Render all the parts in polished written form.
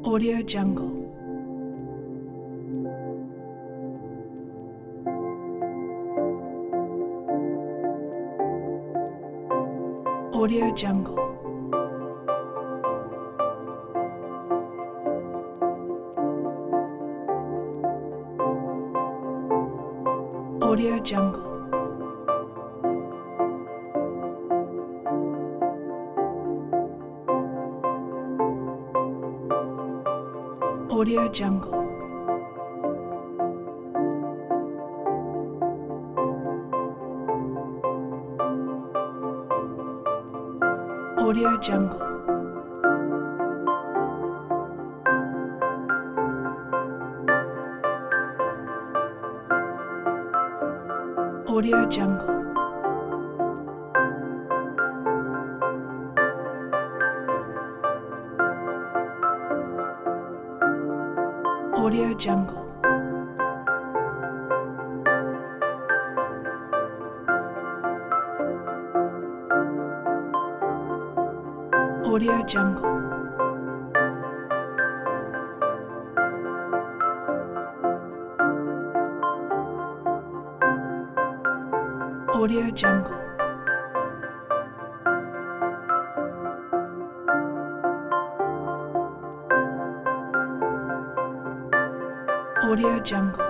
Audio Jungle. Audio Jungle. Audio Jungle. Audio Jungle. Audio Jungle. Audio Jungle. Audio Jungle. Audio Jungle. Audio Jungle. Audio Jungle.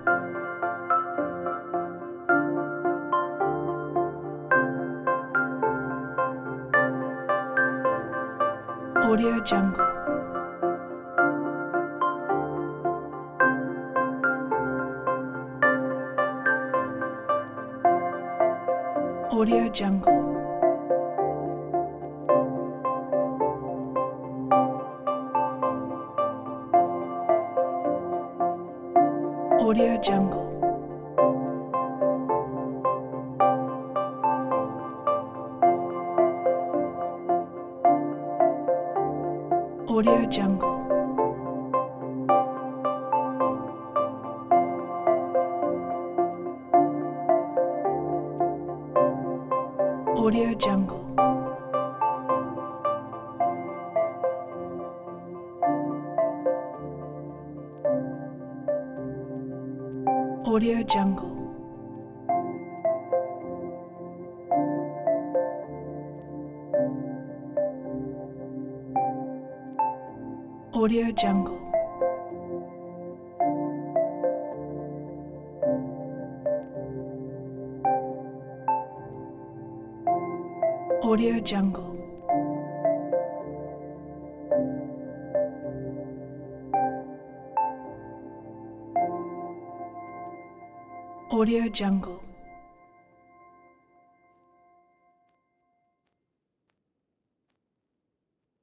Audio Jungle. Audio Jungle. Audio Jungle. Audio Jungle. Audio Jungle. Audio Jungle. Audio Jungle. Audio Jungle. Audio Jungle.